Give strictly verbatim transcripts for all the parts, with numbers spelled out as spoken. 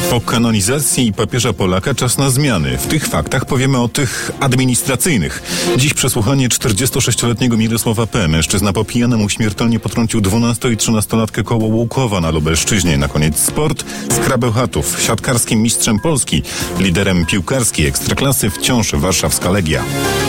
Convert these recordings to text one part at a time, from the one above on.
Po kanonizacji papieża Polaka czas na zmiany. W tych faktach powiemy o tych administracyjnych. Dziś przesłuchanie czterdziestosześcioletniego Mirosława P. Mężczyzna po pijanemu śmiertelnie potrącił dwunasto- i trzynastolatkę koło Łukowa na Lubelszczyźnie. Na koniec sport. Skra Bełchatów. Siatkarskim mistrzem Polski. Liderem piłkarskiej ekstraklasy wciąż warszawska Legia.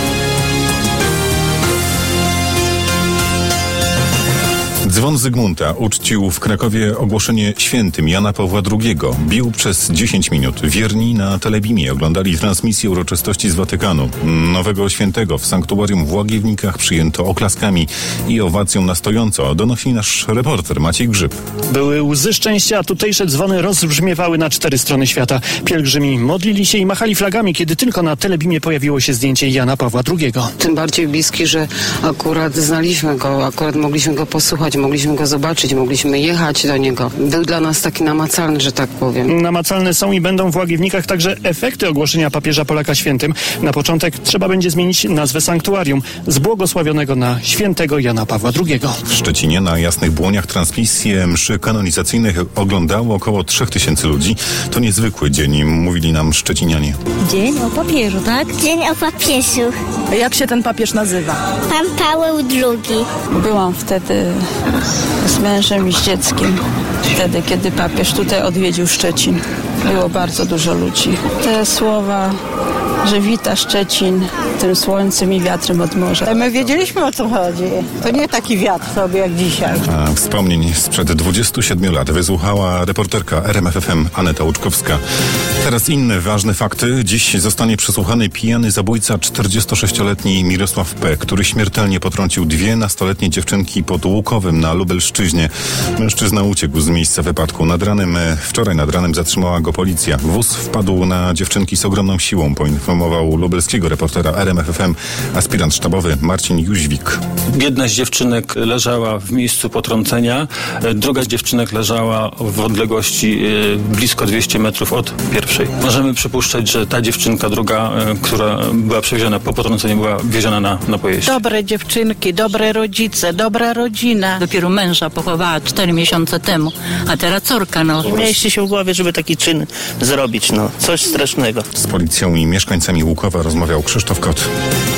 Dzwon Zygmunta uczcił w Krakowie ogłoszenie świętym Jana Pawła drugiego. Bił przez dziesięć minut. Wierni na Telebimie oglądali transmisję uroczystości z Watykanu. Nowego świętego w sanktuarium w Łagiewnikach przyjęto oklaskami i owacją na stojąco, donosi nasz reporter Maciej Grzyb. Były łzy szczęścia, a tutejsze dzwony rozbrzmiewały na cztery strony świata. Pielgrzymi modlili się i machali flagami, kiedy tylko na Telebimie pojawiło się zdjęcie Jana Pawła drugiego. Tym bardziej bliski, że akurat znaliśmy go, akurat mogliśmy go posłuchać, mogliśmy go zobaczyć, mogliśmy jechać do niego. Był dla nas taki namacalny, że tak powiem. Namacalne są i będą w Łagiewnikach także efekty ogłoszenia papieża Polaka świętym. Na początek trzeba będzie zmienić nazwę sanktuarium z błogosławionego na świętego Jana Pawła drugiego. W Szczecinie na Jasnych Błoniach transmisję mszy kanonizacyjnych oglądało około trzech tysięcy ludzi. To niezwykły dzień, mówili nam szczecinianie. Dzień o papieżu, tak? Dzień o papieżu. A jak się ten papież nazywa? Pan Paweł drugi. Byłam wtedy z mężem i z dzieckiem. Wtedy, kiedy papież tutaj odwiedził Szczecin. Było bardzo dużo ludzi. Te słowa, że wita Szczecin tym słońcem i wiatrem od morza. My wiedzieliśmy, o co chodzi. To nie taki wiatr sobie jak dzisiaj. A wspomnień sprzed dwudziestu siedmiu lat wysłuchała reporterka R M F F M Aneta Łuczkowska. Teraz inne ważne fakty. Dziś zostanie przesłuchany pijany zabójca czterdziestosześcioletni Mirosław P., który śmiertelnie potrącił dwie nastoletnie dziewczynki pod Łukowem na Lubelszczyźnie. Mężczyzna uciekł z miejsca wypadku. Nad ranem, wczoraj nad ranem zatrzymała go policja. Wóz wpadł na dziewczynki z ogromną siłą, poinformował lubelskiego reportera R M F F M aspirant sztabowy Marcin Jóźwik. Jedna z dziewczynek leżała w miejscu potrącenia, druga z dziewczynek leżała w odległości blisko dwieście metrów od pierwszej. Możemy przypuszczać, że ta dziewczynka druga, która była przewieziona po potrąceniu, była wieziona na, na pojeździe. Dobre dziewczynki, dobre rodzice, dobra rodzina. Dopiero męża pochowała cztery miesiące temu, a teraz córka, no. Nie mieści się w głowie, żeby taki czyn zrobić, no. Coś strasznego. Z policją i mieszkańcami Łukowa rozmawiał Krzysztof Kot.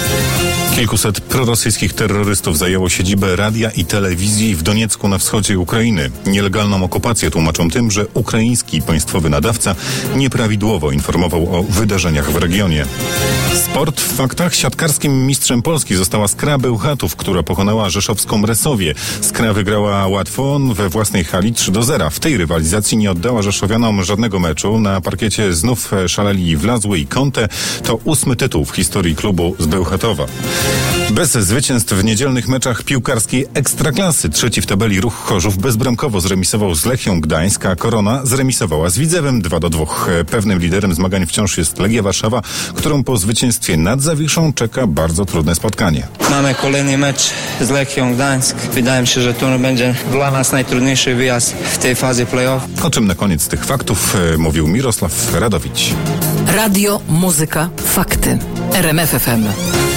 Kilkuset prorosyjskich terrorystów zajęło siedzibę radia i telewizji w Doniecku na wschodzie Ukrainy. Nielegalną okupację tłumaczą tym, że ukraiński państwowy nadawca nieprawidłowo informował o wydarzeniach w regionie. Sport w faktach. Siatkarskim mistrzem Polski została Skra Bełchatów, która pokonała rzeszowską Resowię. Skra wygrała łatwo we własnej hali trzy do zera. W tej rywalizacji nie oddała rzeszowianom żadnego meczu. Na parkiecie znów szaleli Wlazły i Conte. To ósmy tytuł w historii klubu z Bełchatowa. Bez zwycięstw w niedzielnych meczach piłkarskiej Ekstraklasy. Trzeci w tabeli Ruch Chorzów bezbramkowo zremisował z Lechią Gdańsk, a Korona zremisowała z Widzewem dwa do dwóch. Pewnym liderem zmagań wciąż jest Legia Warszawa, którą po zwycięstwie nad Zawiszą czeka bardzo trudne spotkanie. Mamy kolejny mecz z Lechią Gdańsk. Wydaje mi się, że to będzie dla nas najtrudniejszy wyjazd w tej fazie play-off. O czym na koniec tych faktów mówił Mirosław Radowicz. Radio, muzyka, fakty. R M F F M.